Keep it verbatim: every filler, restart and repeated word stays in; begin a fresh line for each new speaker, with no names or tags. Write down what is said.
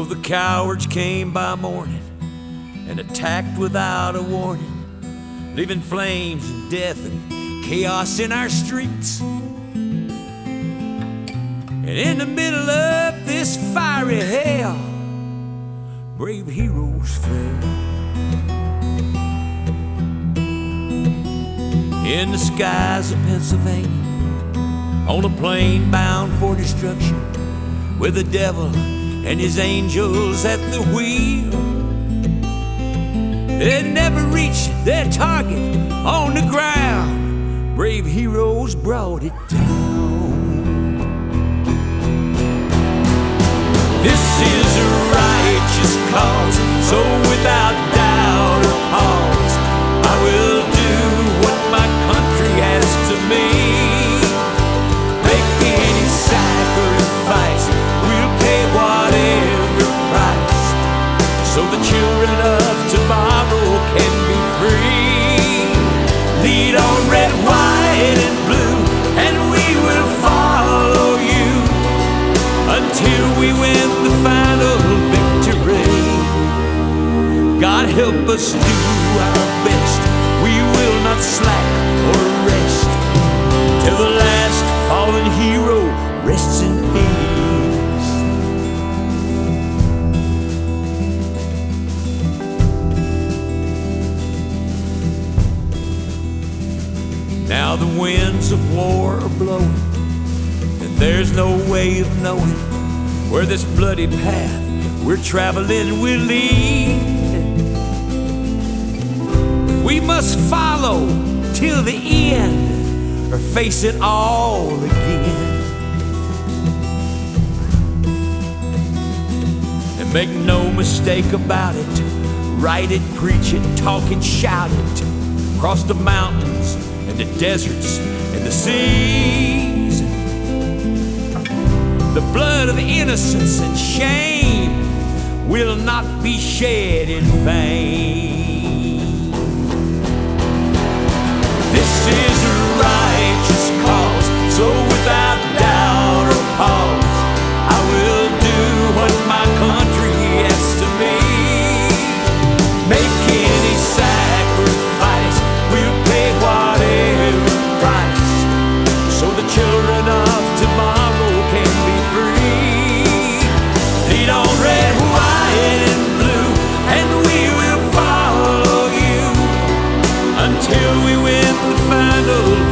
the cowards came by morning and attacked without a warning, leaving flames and death and chaos in our streets. And in the middle of this fiery hell, brave heroes fell. In the skies of Pennsylvania, on a plane bound for destruction, with the devil and his angels at the wheel. They never reached their target on the ground. Brave heroes brought it down. This is a righteous cause, so without doubt or pause, I will do what my country asks of me. Make any sacrifice, we'll pay whatever price, so the children of tomorrow can be free. Lead on red, white, and blue, and we will follow you until we win the final victory. God help us do our best. We will not slack or rest till the last fallen hero rests in peace. Now the winds of war are blowing, and there's no way of knowing where this bloody path we're traveling will lead. We must follow till the end, or face it all again. And make no mistake about it, write it, preach it, talk it, shout it, across the mountains and the deserts and the seas. The blood of innocence and shame will not be shed in vain. This is a righteous cause, so without doubt or pause, I will do what my country asks of me. Make any sacrifice, we'll pay whatever price, so the children of tomorrow can be free. Lead on red, white, and blue, and we will follow you until we win the final